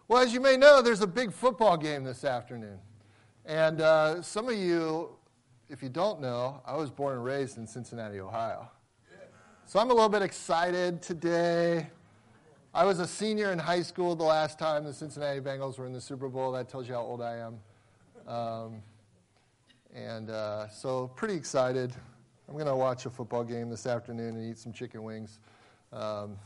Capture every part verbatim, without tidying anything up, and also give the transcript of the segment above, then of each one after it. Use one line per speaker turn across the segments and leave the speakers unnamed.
Well, as you may know, there's a big football game this afternoon. And uh, some of you, if you don't know, I was born and raised in Cincinnati, Ohio. So I'm a little bit excited today. I was a senior in high school the last time the Cincinnati Bengals were in the Super Bowl. That tells you how old I am. Um, and uh, so pretty excited. I'm going to watch a football game this afternoon and eat some chicken wings. Um,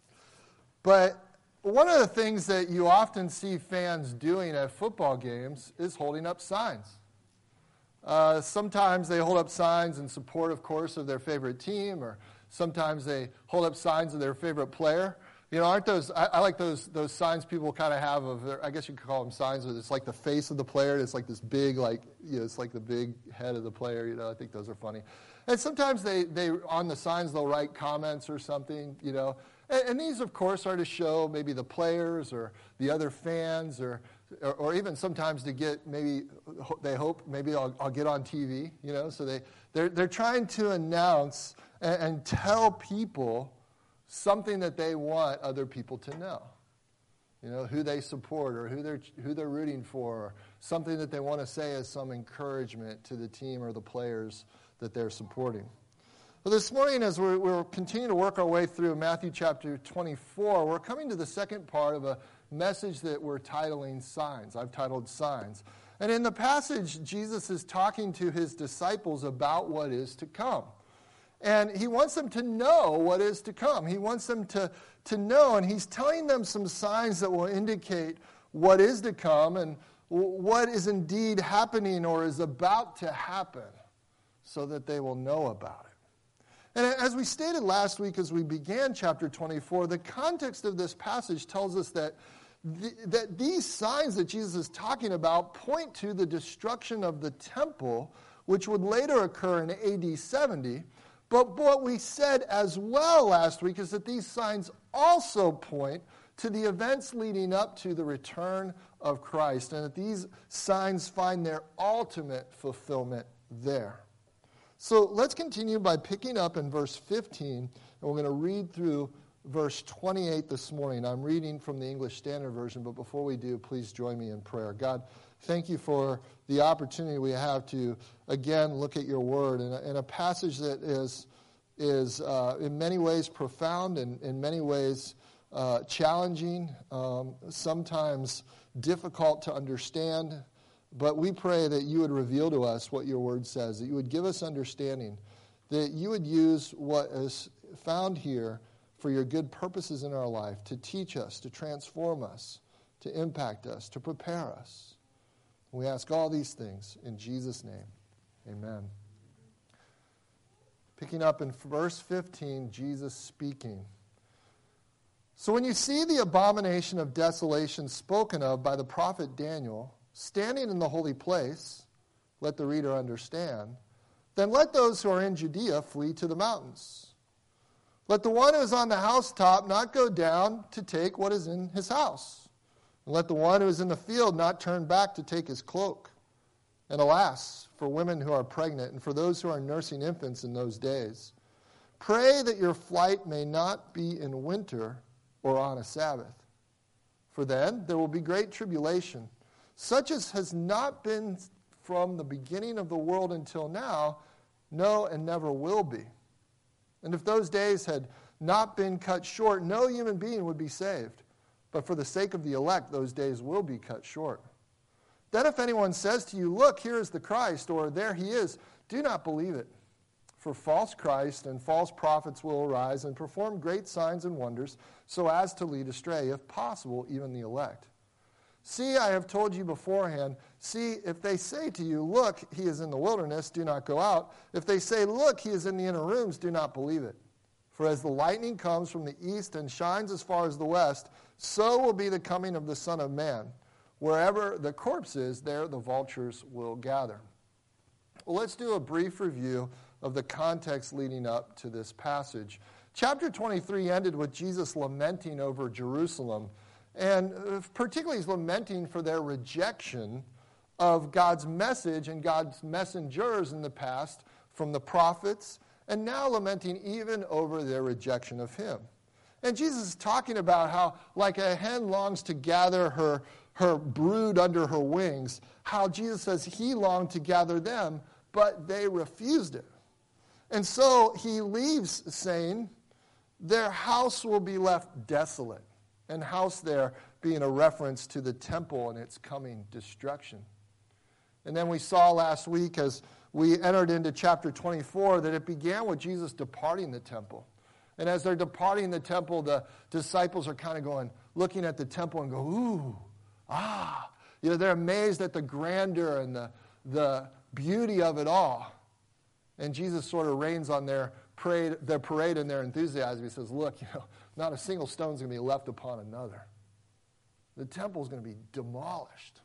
but one of the things that you often see fans doing at football games is holding up signs. Uh, sometimes they hold up signs in support, of course, of their favorite team, or sometimes they hold up signs of their favorite player. You know, aren't those, I, I like those those signs people kind of have of, their, I guess you could call them signs, where it's like the face of the player, it's like this big, like, you know, it's like the big head of the player, you know, I think those are funny. And sometimes they, they on the signs, they'll write comments or something, you know. And, and these, of course, are to show maybe the players or the other fans, or or, or even sometimes to get, maybe they hope maybe I'll, I'll get on T V, you know. So they, they're, they're trying to announce and, and tell people something that they want other people to know. You know, who they support or who they're, who they're rooting for, or something that they want to say as some encouragement to the team or the players that they're supporting. Well, this morning, as we're, we're continuing to work our way through Matthew chapter twenty-four, we're coming to the second part of a message that we're titling Signs. I've titled Signs. And in the passage, Jesus is talking to his disciples about what is to come. And he wants them to know what is to come. He wants them to, to know, and he's telling them some signs that will indicate what is to come and what is indeed happening or is about to happen, so that they will know about it. And as we stated last week as we began chapter twenty-four, the context of this passage tells us that, the, that these signs that Jesus is talking about point to the destruction of the temple, which would later occur in A D seventy. But what we said as well last week is that these signs also point to the events leading up to the return of Christ, and that these signs find their ultimate fulfillment there. So let's continue by picking up in verse fifteen, and we're going to read through verse twenty-eight this morning. I'm reading from the English Standard Version, but before we do, please join me in prayer. God, thank you for the opportunity we have to, again, look at your word in a, in a passage that is, is uh, in many ways profound and in many ways uh, challenging, um, sometimes difficult to understand. But we pray that you would reveal to us what your word says, that you would give us understanding, that you would use what is found here for your good purposes in our life, to teach us, to transform us, to impact us, to prepare us. We ask all these things in Jesus' name. Amen. Picking up in verse fifteen, Jesus speaking. So when you see the abomination of desolation spoken of by the prophet Daniel standing in the holy place, let the reader understand, then let those who are in Judea flee to the mountains. Let the one who is on the housetop not go down to take what is in his house. And let the one who is in the field not turn back to take his cloak. And alas, for women who are pregnant and for those who are nursing infants in those days, pray that your flight may not be in winter or on a Sabbath. For then there will be great tribulation, such as has not been from the beginning of the world until now, no, and never will be. And if those days had not been cut short, no human being would be saved. But for the sake of the elect, those days will be cut short. Then if anyone says to you, look, here is the Christ, or there he is, do not believe it. For false Christ and false prophets will arise and perform great signs and wonders, so as to lead astray, if possible, even the elect. See, I have told you beforehand, see, if they say to you, look, he is in the wilderness, do not go out. If they say, look, he is in the inner rooms, do not believe it. For as the lightning comes from the east and shines as far as the west, so will be the coming of the Son of Man. Wherever the corpse is, there the vultures will gather. Well, let's do a brief review of the context leading up to this passage. Chapter twenty-three ended with Jesus lamenting over Jerusalem, and particularly he's lamenting for their rejection of God's message and God's messengers in the past from the prophets, and now lamenting even over their rejection of him. And Jesus is talking about how, like a hen longs to gather her, her brood under her wings, how Jesus says he longed to gather them, but they refused it. And so he leaves saying, their house will be left desolate. And house there being a reference to the temple and its coming destruction. And then we saw last week as we entered into chapter twenty-four that it began with Jesus departing the temple. And as they're departing the temple, the disciples are kind of going, looking at the temple and go, ooh, ah. You know, they're amazed at the grandeur and the, the beauty of it all. And Jesus sort of rains on their parade, their parade and their enthusiasm. He says, look, you know, not a single stone is going to be left upon another. The temple is going to be demolished.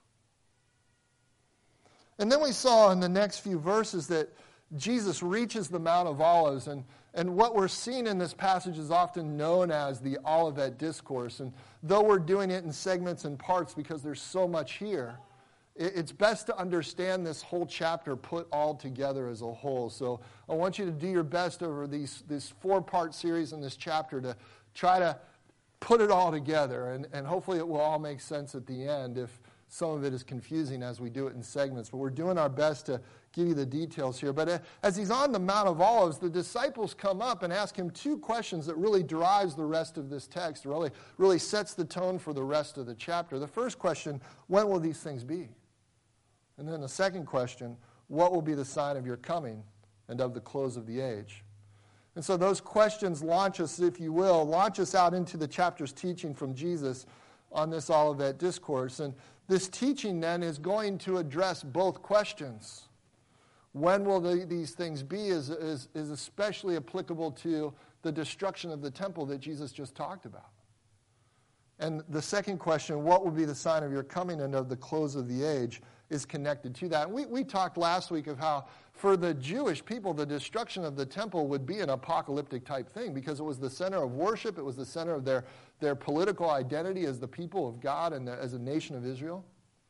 And then we saw in the next few verses that Jesus reaches the Mount of Olives, and, and what we're seeing in this passage is often known as the Olivet Discourse. And though we're doing it in segments and parts because there's so much here, it, it's best to understand this whole chapter put all together as a whole. So I want you to do your best over these this four-part series in this chapter to try to put it all together, and, and hopefully it will all make sense at the end if some of it is confusing as we do it in segments. But we're doing our best to give you the details here. But as he's on the Mount of Olives, the disciples come up and ask him two questions that really drives the rest of this text, really, really sets the tone for the rest of the chapter. The first question, when will these things be? And then the second question, what will be the sign of your coming and of the close of the age? And so those questions launch us, if you will, launch us out into the chapter's teaching from Jesus on this Olivet Discourse. And this teaching then is going to address both questions. When will the, these things be is, is, is especially applicable to the destruction of the temple that Jesus just talked about. And the second question, what will be the sign of your coming and of the close of the age, is connected to that. And we, we talked last week of how for the Jewish people, the destruction of the temple would be an apocalyptic type thing because it was the center of worship. It was the center of their, their political identity as the people of God and the, as a nation of Israel.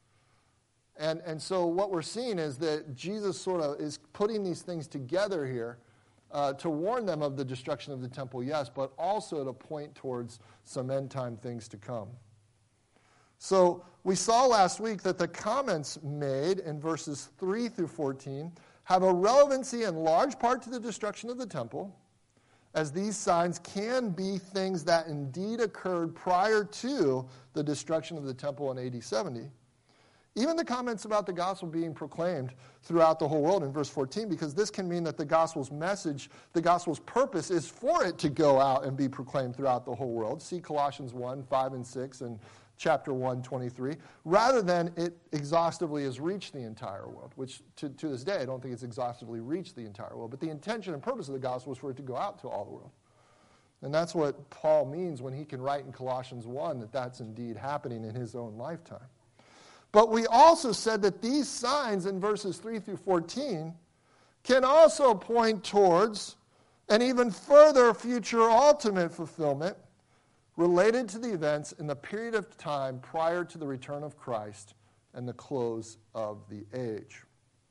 And, and so what we're seeing is that Jesus sort of is putting these things together here uh, to warn them of the destruction of the temple, yes, but also to point towards some end-time things to come. So we saw last week that the comments made in verses three through fourteen have a relevancy in large part to the destruction of the temple, as these signs can be things that indeed occurred prior to the destruction of the temple in A D seventy. Even the comments about the gospel being proclaimed throughout the whole world in verse fourteen, because this can mean that the gospel's message, the gospel's purpose is for it to go out and be proclaimed throughout the whole world. See Colossians one, five, and six, and chapter one, twenty-three, rather than it exhaustively has reached the entire world, which to, to this day I don't think it's exhaustively reached the entire world. But the intention and purpose of the gospel is for it to go out to all the world. And that's what Paul means when he can write in Colossians one that that's indeed happening in his own lifetime. But we also said that these signs in verses three through fourteen can also point towards an even further future ultimate fulfillment related to the events in the period of time prior to the return of Christ and the close of the age.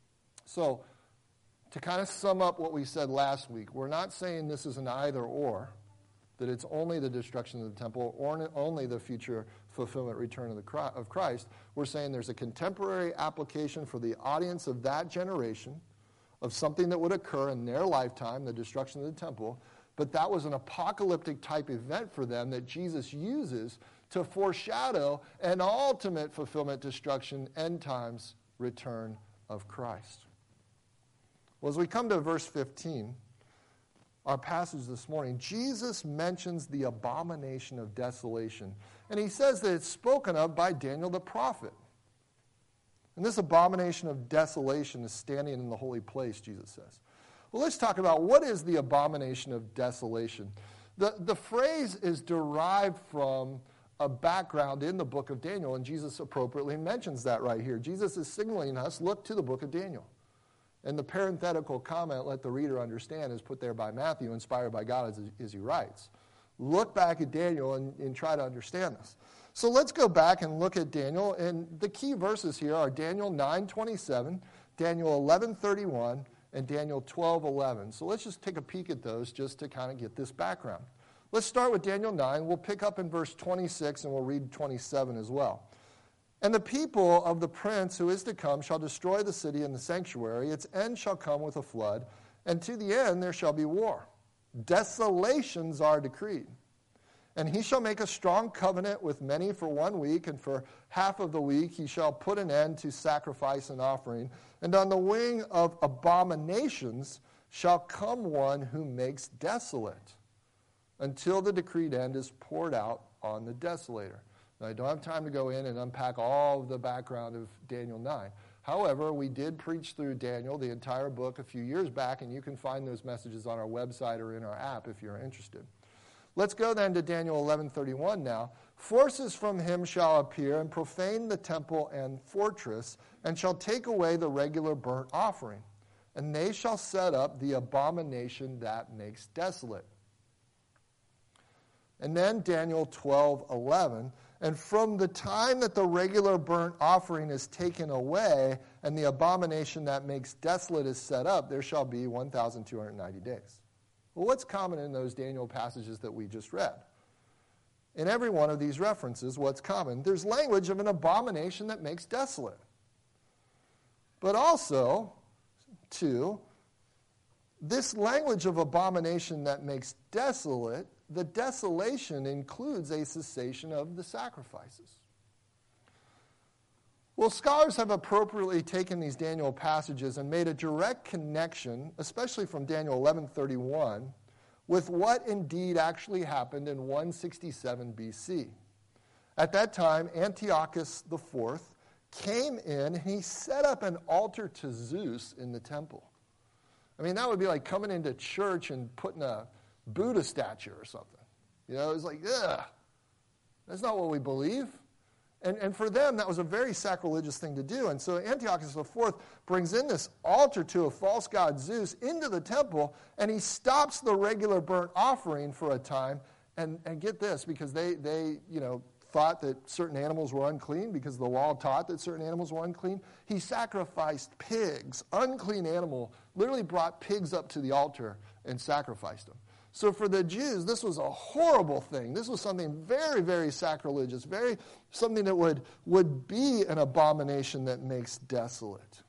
So, to kind of sum up what we said last week, we're not saying this is an either or, that it's only the destruction of the temple or only the future fulfillment return of, the, of Christ. We're saying there's a contemporary application for the audience of that generation of something that would occur in their lifetime, the destruction of the temple, but that was an apocalyptic type event for them that Jesus uses to foreshadow an ultimate fulfillment, destruction, end times, return of Christ. Well, as we come to verse fifteen, our passage this morning, Jesus mentions the abomination of desolation. And he says that it's spoken of by Daniel the prophet. And this abomination of desolation is standing in the holy place, Jesus says. Well, let's talk about what is the abomination of desolation. The, the phrase is derived from a background in the book of Daniel, and Jesus appropriately mentions that right here. Jesus is signaling us, look to the book of Daniel. And the parenthetical comment, let the reader understand, is put there by Matthew, inspired by God as, as he writes. Look back at Daniel and, and try to understand this. So let's go back and look at Daniel. And the key verses here are Daniel nine twenty-seven, Daniel eleven thirty-one, and Daniel twelve eleven. So let's just take a peek at those just to kind of get this background. Let's start with Daniel nine. We'll pick up in verse twenty-six and we'll read twenty-seven as well. And the people of the prince who is to come shall destroy the city and the sanctuary. Its end shall come with a flood, and to the end there shall be war. Desolations are decreed. And he shall make a strong covenant with many for one week, and for half of the week he shall put an end to sacrifice and offering. And on the wing of abominations shall come one who makes desolate, until the decreed end is poured out on the desolator. Now, I don't have time to go in and unpack all of the background of Daniel nine. However, we did preach through Daniel, the entire book, a few years back, and you can find those messages on our website or in our app if you're interested. Let's go then to Daniel eleven thirty-one now. Forces from him shall appear and profane the temple and fortress, and shall take away the regular burnt offering. And they shall set up the abomination that makes desolate. And then Daniel twelve eleven. And from the time that the regular burnt offering is taken away and the abomination that makes desolate is set up, there shall be one thousand two hundred ninety days. Well, what's common in those Daniel passages that we just read? In every one of these references, what's common? There's language of an abomination that makes desolate. But also, two, this language of abomination that makes desolate, the desolation includes a cessation of the sacrifices. Well, scholars have appropriately taken these Daniel passages and made a direct connection, especially from Daniel eleven thirty-one, with what indeed actually happened in one sixty-seven B C. At that time, Antiochus the fourth came in and he set up an altar to Zeus in the temple. I mean, that would be like coming into church and putting a Buddha statue or something. You know, it's like, ugh, that's not what we believe. And, and for them, that was a very sacrilegious thing to do. And so Antiochus the fourth brings in this altar to a false god Zeus into the temple, and he stops the regular burnt offering for a time. And, and get this, because they, they, you know, thought that certain animals were unclean, because the law taught that certain animals were unclean. He sacrificed pigs, unclean animal, literally brought pigs up to the altar and sacrificed them. So for the Jews, this was a horrible thing. This was something very, very sacrilegious, very something that would, would be an abomination that makes desolate.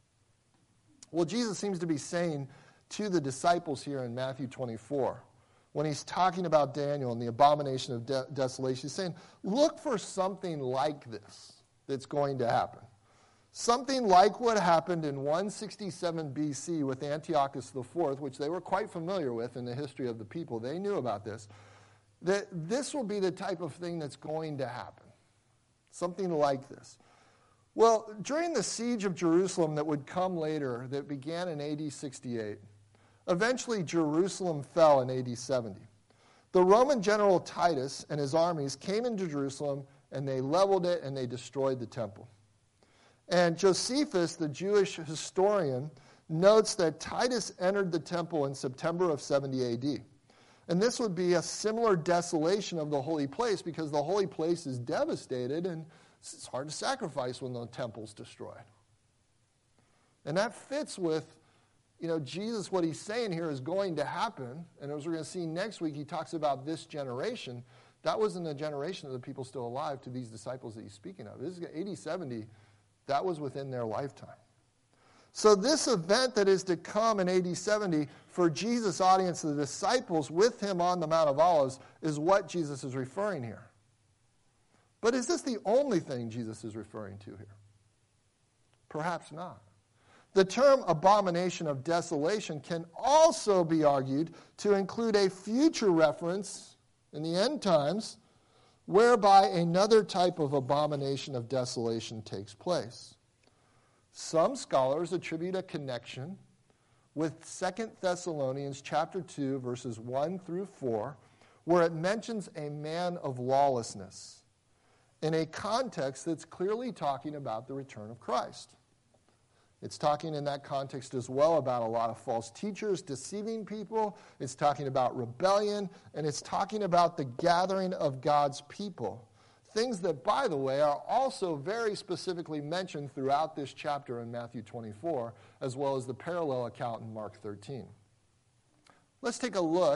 Well, Jesus seems to be saying to the disciples here in Matthew twenty-four, when he's talking about Daniel and the abomination of de- desolation, he's saying, look for something like this that's going to happen. Something like what happened in one sixty-seven B C with Antiochus the fourth, which they were quite familiar with in the history of the people. They knew about this. That this will be the type of thing that's going to happen. Something like this. Well, during the siege of Jerusalem that would come later, that began in A D sixty-eight, eventually Jerusalem fell in A D seventy. The Roman general Titus and his armies came into Jerusalem, and they leveled it, and they destroyed the temple. And Josephus, the Jewish historian, notes that Titus entered the temple in September of seventy A D. And this would be a similar desolation of the holy place, because the holy place is devastated and it's hard to sacrifice when the temple's destroyed. And that fits with, you know, Jesus, what he's saying here is going to happen. And as we're going to see next week, he talks about this generation. That wasn't a generation of the people still alive to these disciples that he's speaking of. This is A D seventy. That was within their lifetime. So this event that is to come in A D seventy for Jesus' audience, the disciples with him on the Mount of Olives, is what Jesus is referring here. But is this the only thing Jesus is referring to here? Perhaps not. The term abomination of desolation can also be argued to include a future reference in the end times whereby another type of abomination of desolation takes place. Some scholars attribute a connection with Second Thessalonians chapter two, verses one through four, where it mentions a man of lawlessness in a context that's clearly talking about the return of Christ. It's talking in that context as well about a lot of false teachers deceiving people. It's talking about rebellion, and it's talking about the gathering of God's people. Things that, by the way, are also very specifically mentioned throughout this chapter in Matthew twenty-four, as well as the parallel account in Mark thirteen. Let's take a look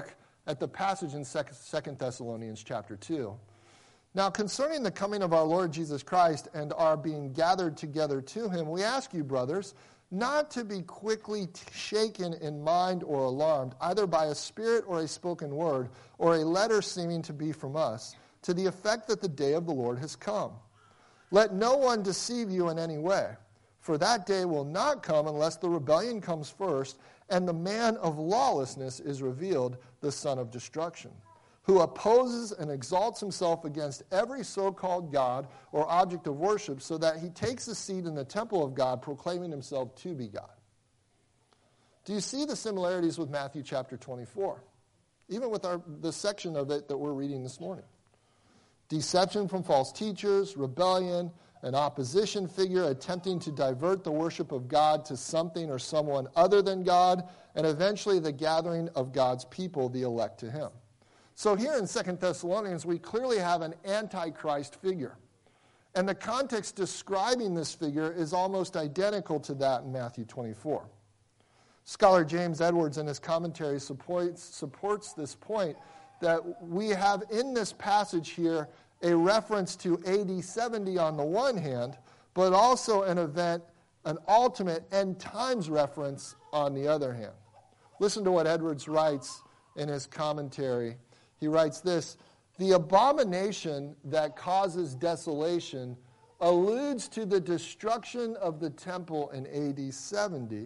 at the passage in Second Thessalonians chapter two. Now, concerning the coming of our Lord Jesus Christ and our being gathered together to him, we ask you, brothers, not to be quickly t- shaken in mind or alarmed, either by a spirit or a spoken word, or a letter seeming to be from us, to the effect that the day of the Lord has come. Let no one deceive you in any way, for that day will not come unless the rebellion comes first, and the man of lawlessness is revealed, the son of destruction, who opposes and exalts himself against every so-called God or object of worship, so that he takes a seat in the temple of God, proclaiming himself to be God. Do you see the similarities with Matthew chapter twenty-four? Even with our, the section of it that we're reading this morning. Deception from false teachers, rebellion, an opposition figure attempting to divert the worship of God to something or someone other than God, and eventually the gathering of God's people, the elect to him. So here in Second Thessalonians, we clearly have an antichrist figure. And the context describing this figure is almost identical to that in Matthew twenty-four. Scholar James Edwards in his commentary supports, supports this point that we have in this passage here a reference to A D seventy on the one hand, but also an event, an ultimate end times reference on the other hand. Listen to what Edwards writes in his commentary. He writes this: the abomination that causes desolation alludes to the destruction of the temple in A D seventy,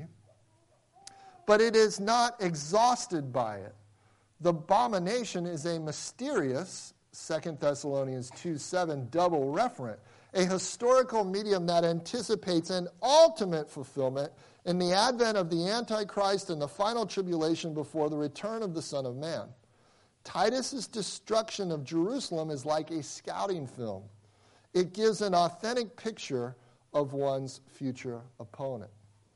but it is not exhausted by it. The abomination is a mysterious, Second Thessalonians two seven, double referent, a historical medium that anticipates an ultimate fulfillment in the advent of the Antichrist and the final tribulation before the return of the Son of Man. Titus's destruction of Jerusalem is like a scouting film. It gives an authentic picture of one's future opponent.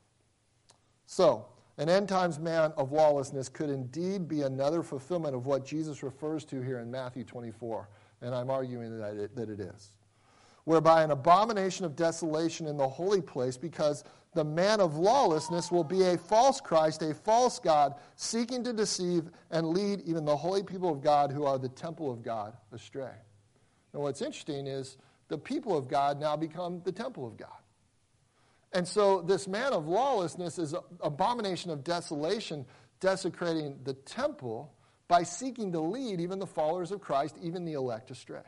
So, an end times man of lawlessness could indeed be another fulfillment of what Jesus refers to here in Matthew twenty-four, and I'm arguing that it, that it is. Whereby an abomination of desolation in the holy place, because the man of lawlessness will be a false Christ, a false God, seeking to deceive and lead even the holy people of God who are the temple of God astray. Now what's interesting is the people of God now become the temple of God. And so this man of lawlessness is an abomination of desolation, desecrating the temple by seeking to lead even the followers of Christ, even the elect astray.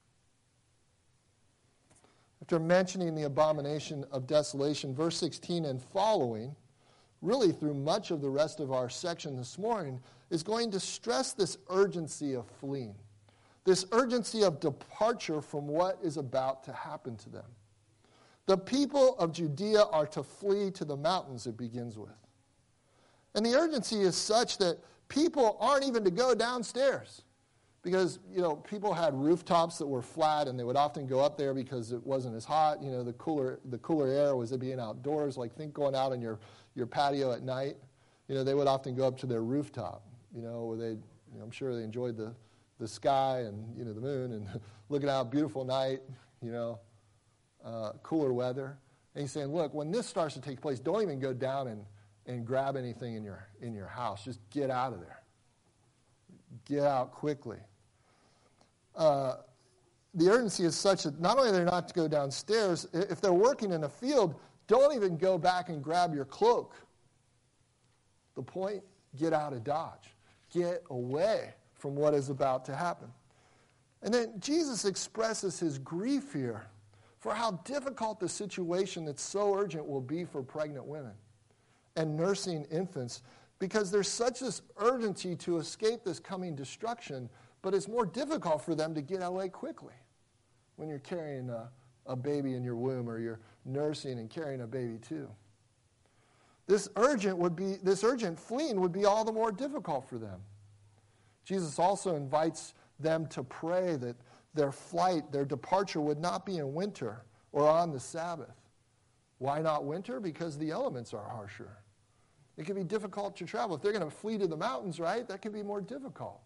After mentioning the abomination of desolation, verse sixteen and following, really through much of the rest of our section this morning, is going to stress this urgency of fleeing, this urgency of departure from what is about to happen to them. The people of Judea are to flee to the mountains, it begins with. And the urgency is such that people aren't even to go downstairs. Because, you know, people had rooftops that were flat, and they would often go up there because it wasn't as hot. You know, the cooler the cooler air was being outdoors. Like, think going out on your, your patio at night. You know, they would often go up to their rooftop, you know, where they, you know, I'm sure they enjoyed the, the sky and, you know, the moon and looking out, beautiful night, you know, uh, cooler weather. And he's saying, look, when this starts to take place, don't even go down and, and grab anything in your in your house. Just get out of there. Get out quickly. Uh, the urgency is such that not only are they not to go downstairs, if they're working in a field, don't even go back and grab your cloak. The point, get out of Dodge. Get away from what is about to happen. And then Jesus expresses his grief here for how difficult the situation that's so urgent will be for pregnant women and nursing infants, because there's such this urgency to escape this coming destruction, but it's more difficult for them to get away quickly when you're carrying a, a baby in your womb, or you're nursing and carrying a baby too. This urgent would be this urgent fleeing would be all the more difficult for them. Jesus also invites them to pray that their flight, their departure would not be in winter or on the Sabbath. Why not winter? Because the elements are harsher. It can be difficult to travel. If they're going to flee to the mountains, right, that can be more difficult.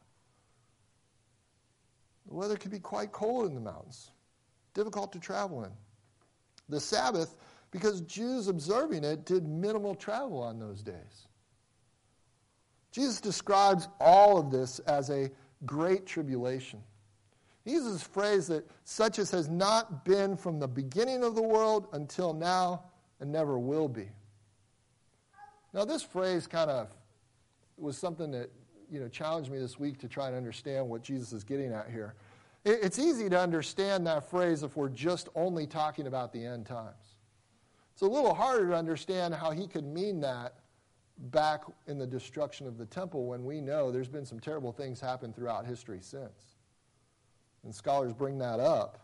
The weather can be quite cold in the mountains, difficult to travel in. The Sabbath, because Jews observing it did minimal travel on those days. Jesus describes all of this as a great tribulation. He uses a phrase that such as has not been from the beginning of the world until now and never will be. Now, this phrase kind of was something that, you know, challenged me this week to try and understand what Jesus is getting at here. It's easy to understand that phrase if we're just only talking about the end times. It's a little harder to understand how he could mean that back in the destruction of the temple when we know there's been some terrible things happen throughout history since. And scholars bring that up.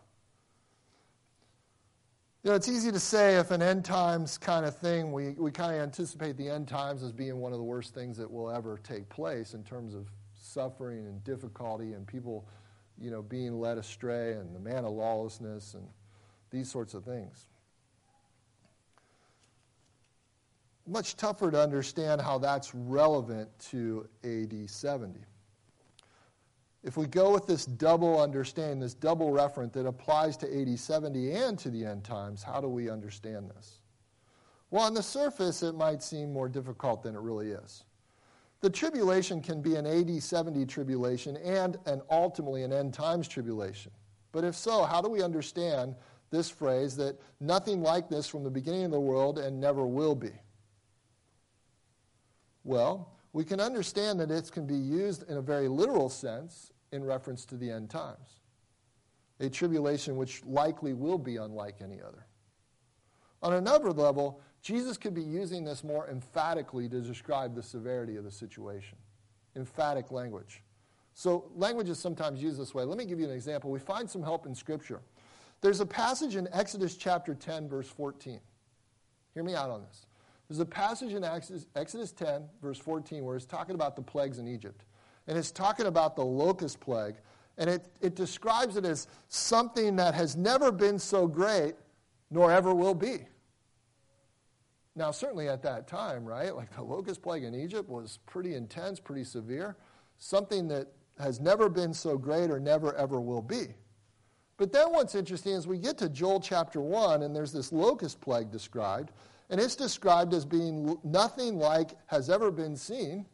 You know, it's easy to say if an end times kind of thing, we, we kind of anticipate the end times as being one of the worst things that will ever take place in terms of suffering and difficulty and people, you know, being led astray and the man of lawlessness and these sorts of things. Much tougher to understand how that's relevant to A D seventy. If we go with this double understanding, this double referent that applies to A D seventy and to the end times, how do we understand this? Well, on the surface, it might seem more difficult than it really is. The tribulation can be an A D seventy tribulation and an ultimately an end times tribulation. But if so, how do we understand this phrase that nothing like this from the beginning of the world and never will be? Well, we can understand that it can be used in a very literal sense in reference to the end times, a tribulation which likely will be unlike any other. On another level, Jesus could be using this more emphatically to describe the severity of the situation. Emphatic language. So language is sometimes used this way. Let me give you an example. We find some help in Scripture. There's a passage in Exodus chapter ten, verse fourteen. Hear me out on this. There's a passage in Exodus ten, verse fourteen, where it's talking about the plagues in Egypt. And it's talking about the locust plague. And it, it describes it as something that has never been so great, nor ever will be. Now, certainly at that time, right, like the locust plague in Egypt was pretty intense, pretty severe. Something that has never been so great or never ever will be. But then what's interesting is we get to Joel chapter one, and there's this locust plague described. And it's described as being nothing like has ever been seen.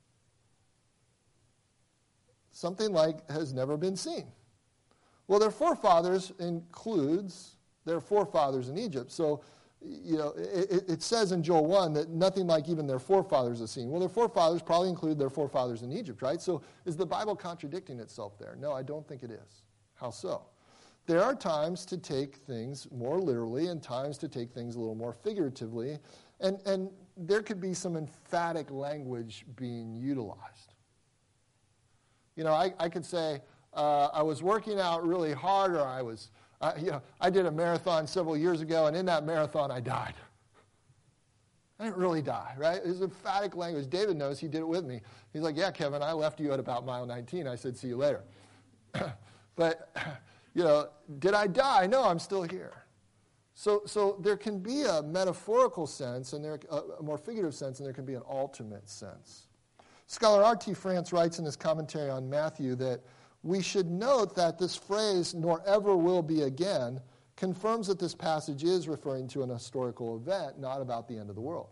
Something like has never been seen. Well, their forefathers includes their forefathers in Egypt. So, you know, it, it says in Joel one that nothing like even their forefathers has seen. Well, their forefathers probably include their forefathers in Egypt, right? So is the Bible contradicting itself there? No, I don't think it is. How so? There are times to take things more literally and times to take things a little more figuratively. And, and there could be some emphatic language being utilized. You know, I, I could say, uh, I was working out really hard, or I was, uh, you know, I did a marathon several years ago, and in that marathon I died. I didn't really die, right? It was emphatic language. David knows, he did it with me. He's like, yeah, Kevin, I left you at about mile nineteen. I said, see you later. But... You know, did I die? No, I'm still here. So, so there can be a metaphorical sense, and there a more figurative sense, and there can be an ultimate sense. Scholar R T France writes in his commentary on Matthew that we should note that this phrase, nor ever will be again, confirms that this passage is referring to an historical event, not about the end of the world.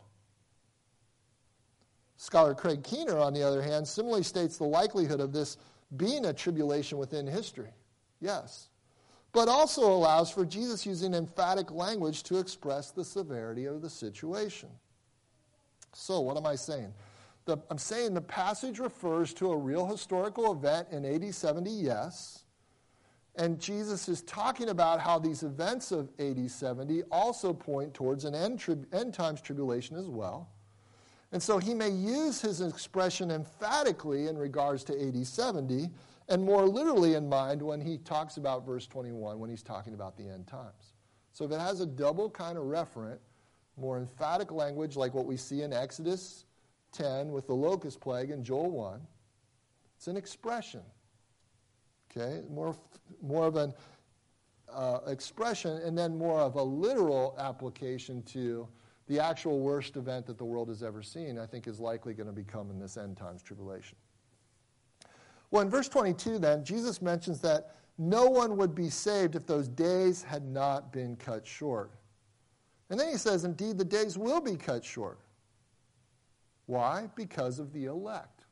Scholar Craig Keener, on the other hand, similarly states the likelihood of this being a tribulation within history. Yes. But also allows for Jesus using emphatic language to express the severity of the situation. So, what am I saying? The, I'm saying the passage refers to a real historical event in A D seventy, yes. And Jesus is talking about how these events of A D seventy also point towards an end, tri- end times tribulation as well. And so he may use his expression emphatically in regards to A D seventy, and more literally in mind when he talks about verse twenty-one, when he's talking about the end times. So if it has a double kind of referent, more emphatic language like what we see in Exodus ten with the locust plague and Joel one, it's an expression. Okay, more, more of an uh, expression, and then more of a literal application to the actual worst event that the world has ever seen, I think is likely going to become in this end times tribulation. Well, in verse twenty-two, then, Jesus mentions that no one would be saved if those days had not been cut short. And then he says, indeed, the days will be cut short. Why? Because of the elect.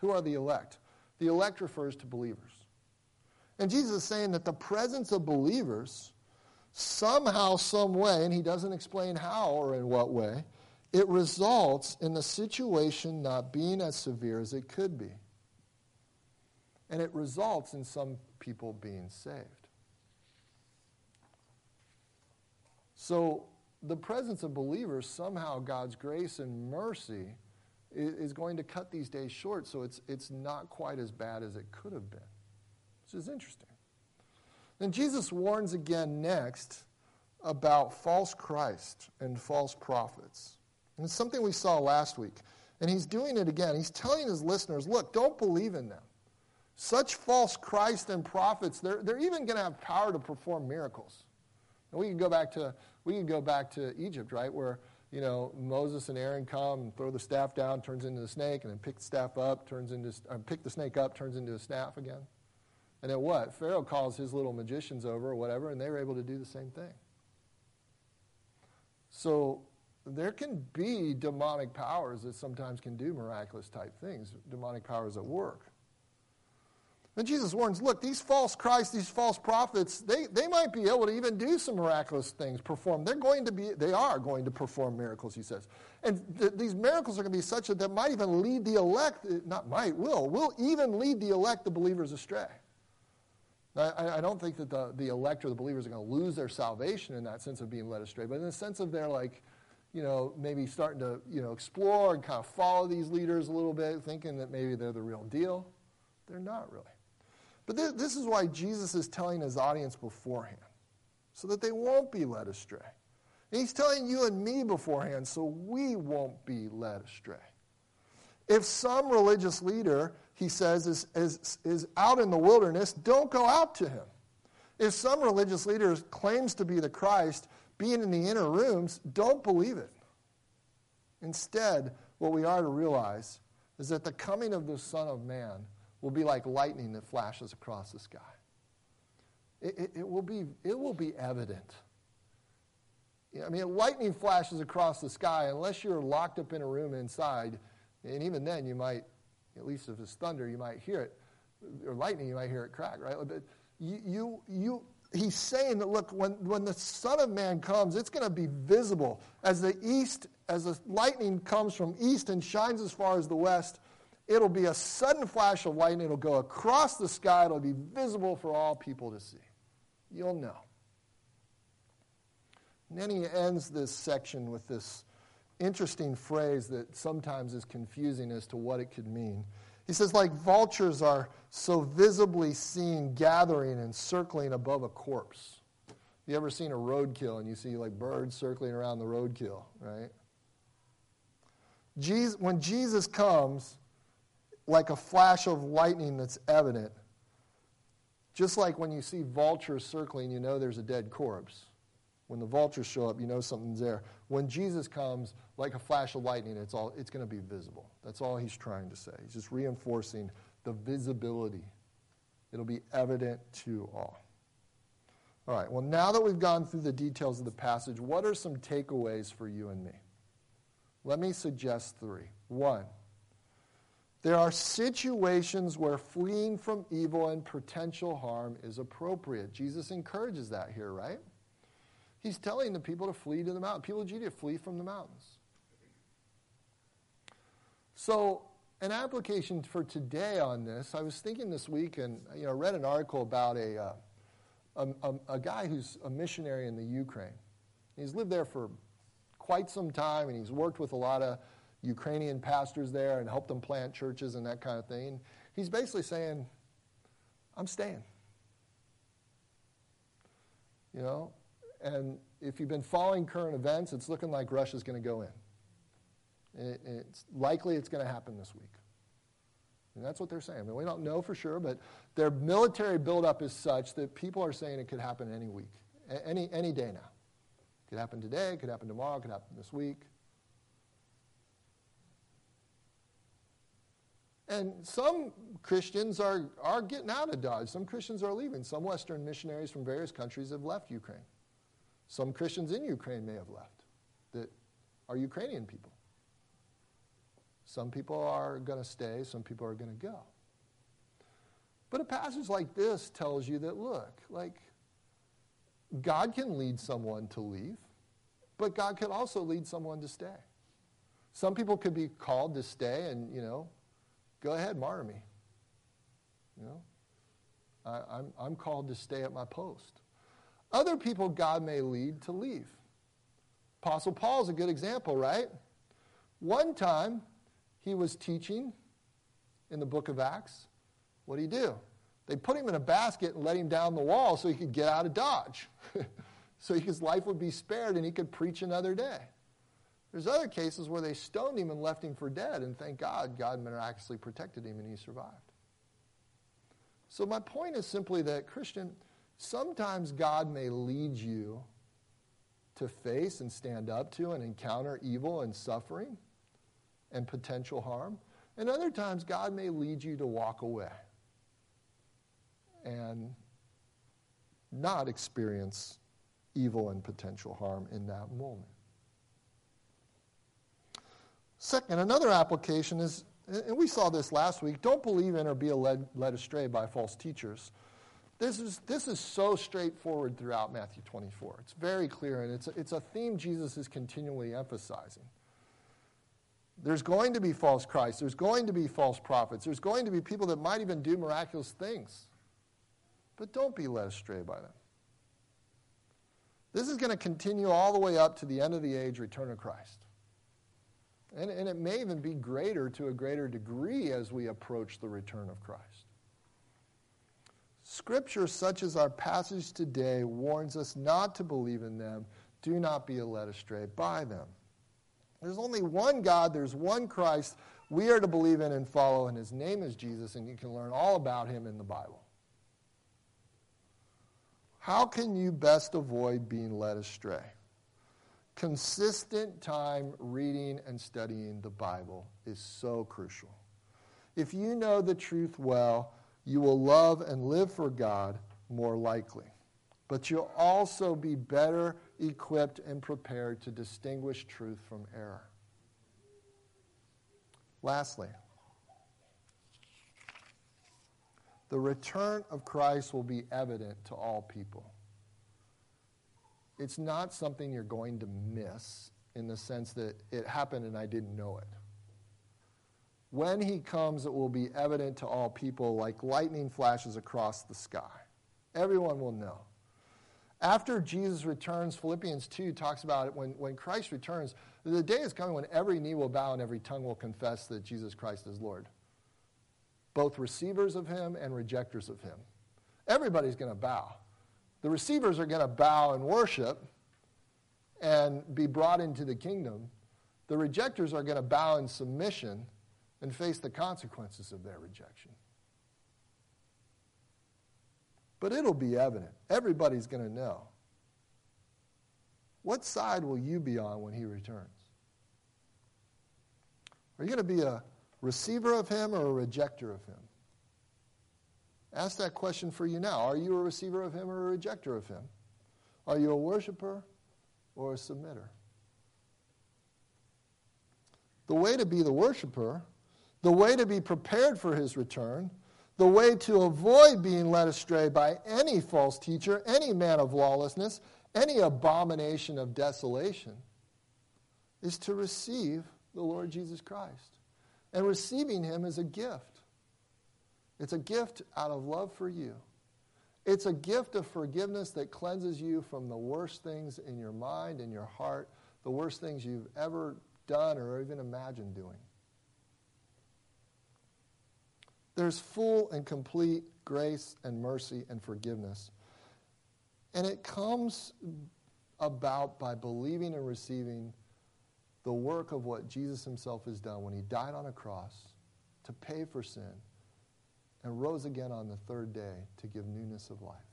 Who are the elect? The elect refers to believers. And Jesus is saying that the presence of believers, somehow, some way, and he doesn't explain how or in what way, it results in the situation not being as severe as it could be. And it results in some people being saved. So the presence of believers, somehow God's grace and mercy is going to cut these days short, so it's, it's not quite as bad as it could have been, which is interesting. Then Jesus warns again next about false Christ and false prophets. And it's something we saw last week. And he's doing it again. He's telling his listeners, look, don't believe in them. Such false Christ and prophets, they're, they're even going to have power to perform miracles. And we can go back to we can go back to Egypt, right, where you know Moses and Aaron come and throw the staff down, turns into a snake, and then pick the staff up, turns into or pick the snake up, turns into a staff again. And then what? Pharaoh calls his little magicians over or whatever, and they were able to do the same thing. So there can be demonic powers that sometimes can do miraculous type things, demonic powers at work. And Jesus warns, look, these false Christs, these false prophets, they, they might be able to even do some miraculous things, perform. They're going to be, they are going to perform miracles, he says. And th- these miracles are going to be such that they might even lead the elect, not might, will, will even lead the elect, the believers, astray. I, I don't think that the, the elect or the believers are going to lose their salvation in that sense of being led astray, but in the sense of they're like, you know, maybe starting to, you know, explore and kind of follow these leaders a little bit, thinking that maybe they're the real deal. They're not really. But th- this is why Jesus is telling his audience beforehand, so that they won't be led astray. And he's telling you and me beforehand, so we won't be led astray. If some religious leader, he says, is, is, is out in the wilderness, don't go out to him. If some religious leader claims to be the Christ, being in the inner rooms, don't believe it. Instead, what we are to realize is that the coming of the Son of Man will be like lightning that flashes across the sky. It, it, it, will, be, it will be evident. I mean, lightning flashes across the sky, unless you're locked up in a room inside, and even then you might, at least if it's thunder, you might hear it, or lightning, you might hear it crack, right? But you, you, you, he's saying that, look, when, when the Son of Man comes, it's going to be visible. As the east, as the lightning comes from east and shines as far as the west, it'll be a sudden flash of lightning. It'll go across the sky. It'll be visible for all people to see. You'll know. And then he ends this section with this interesting phrase that sometimes is confusing as to what it could mean. He says, like vultures are so visibly seen gathering and circling above a corpse. You ever seen a roadkill and you see like birds circling around the roadkill, right? Jesus, when Jesus comes, like a flash of lightning that's evident, just like when you see vultures circling, you know there's a dead corpse. When the vultures show up, you know something's there. When Jesus comes, like a flash of lightning, it's all it's going to be visible. That's all he's trying to say. He's just reinforcing the visibility. It'll be evident to all. All right, well, now that we've gone through the details of the passage, what are some takeaways for you and me? Let me suggest three. One, there are situations where fleeing from evil and potential harm is appropriate. Jesus encourages that here, right? He's telling the people to flee to the mountains. People of Judea, flee from the mountains. So, an application for today on this, I was thinking this week, and you know, read an article about a, uh, a, a, a guy who's a missionary in the Ukraine. He's lived there for quite some time, and he's worked with a lot of Ukrainian pastors there and helped them plant churches and that kind of thing. He's basically saying, I'm staying. You know? And if you've been following current events, it's looking like Russia's going to go in. It, it's likely it's going to happen this week. And that's what they're saying. I mean, we don't know for sure, but their military buildup is such that people are saying it could happen any week, any, any day now. It could happen today, it could happen tomorrow, it could happen this week. And some Christians are, are getting out of Dodge. Some Christians are leaving. Some Western missionaries from various countries have left Ukraine. Some Christians in Ukraine may have left that are Ukrainian people. Some people are going to stay, some people are going to go. But a passage like this tells you that, look, like, God can lead someone to leave, but God could also lead someone to stay. Some people could be called to stay and, you know, go ahead, martyr me. You know, I, I'm, I'm called to stay at my post. Other people God may lead to leave. Apostle Paul is a good example, right? One time he was teaching in the book of Acts. What did he do? They put him in a basket and let him down the wall so he could get out of Dodge. So his life would be spared and he could preach another day. There's other cases where they stoned him and left him for dead, and thank God, God miraculously protected him and he survived. So my point is simply that, Christian, sometimes God may lead you to face and stand up to and encounter evil and suffering and potential harm. And other times God may lead you to walk away and not experience evil and potential harm in that moment. Second, another application is, and we saw this last week, don't believe in or be led, led astray by false teachers. This is, this is so straightforward throughout Matthew twenty-four. It's very clear, and it's a, it's a theme Jesus is continually emphasizing. There's going to be false Christs. There's going to be false prophets. There's going to be people that might even do miraculous things. But don't be led astray by them. This is going to continue all the way up to the end of the age, return of Christ. And, and it may even be greater to a greater degree as we approach the return of Christ. Scripture, such as our passage today, warns us not to believe in them. Do not be led astray by them. There's only one God. There's one Christ we are to believe in and follow, and his name is Jesus, and you can learn all about him in the Bible. How can you best avoid being led astray? Consistent time reading and studying the Bible is so crucial. If you know the truth well, you will love and live for God more likely. But you'll also be better equipped and prepared to distinguish truth from error. Lastly, the return of Christ will be evident to all people. It's not something you're going to miss in the sense that it happened and I didn't know it. When he comes, it will be evident to all people like lightning flashes across the sky. Everyone will know. After Jesus returns, Philippians two talks about it, when, when Christ returns, the day is coming when every knee will bow and every tongue will confess that Jesus Christ is Lord. Both receivers of him and rejectors of him. Everybody's going to bow. The receivers are going to bow and worship and be brought into the kingdom. The rejectors are going to bow in submission and face the consequences of their rejection. But it'll be evident. Everybody's going to know. What side will you be on when he returns? Are you going to be a receiver of him or a rejecter of him? Ask that question for you now. Are you a receiver of him or a rejecter of him? Are you a worshiper or a submitter? The way to be the worshiper, the way to be prepared for his return, the way to avoid being led astray by any false teacher, any man of lawlessness, any abomination of desolation, is to receive the Lord Jesus Christ. And receiving him is a gift. It's a gift out of love for you. It's a gift of forgiveness that cleanses you from the worst things in your mind and your heart, the worst things you've ever done or even imagined doing. There's full and complete grace and mercy and forgiveness. And it comes about by believing and receiving the work of what Jesus himself has done when he died on a cross to pay for sin and rose again on the third day to give newness of life.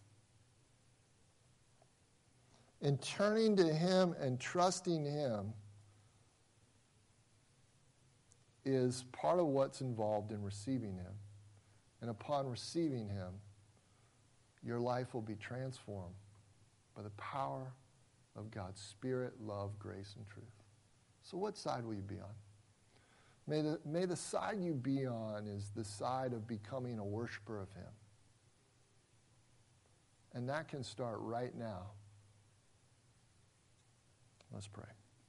In turning to him and trusting him is part of what's involved in receiving him. And upon receiving him, your life will be transformed by the power of God's Spirit, love, grace, and truth. So what side will you be on? May the, may the side you be on is the side of becoming a worshiper of him. And that can start right now. Let's pray.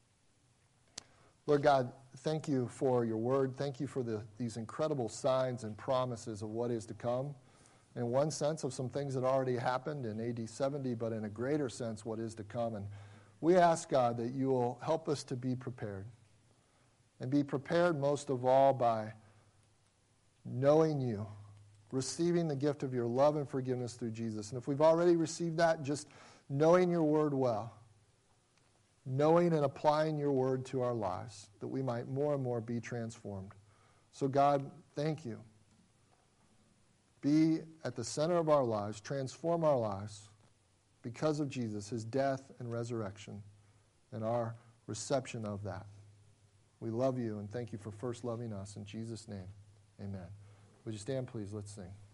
Lord God, thank you for your word. Thank you for the, these incredible signs and promises of what is to come. In one sense, of some things that already happened in A D seventy, but in a greater sense, what is to come. And we ask, God, that you will help us to be prepared. And be prepared most of all by knowing you, receiving the gift of your love and forgiveness through Jesus. And if we've already received that, just knowing your word well, knowing and applying your word to our lives, that we might more and more be transformed. So God, thank you. Be at the center of our lives, transform our lives because of Jesus, his death and resurrection, and our reception of that. We love you and thank you for first loving us. In Jesus' name, amen. Would you stand, please? Let's sing.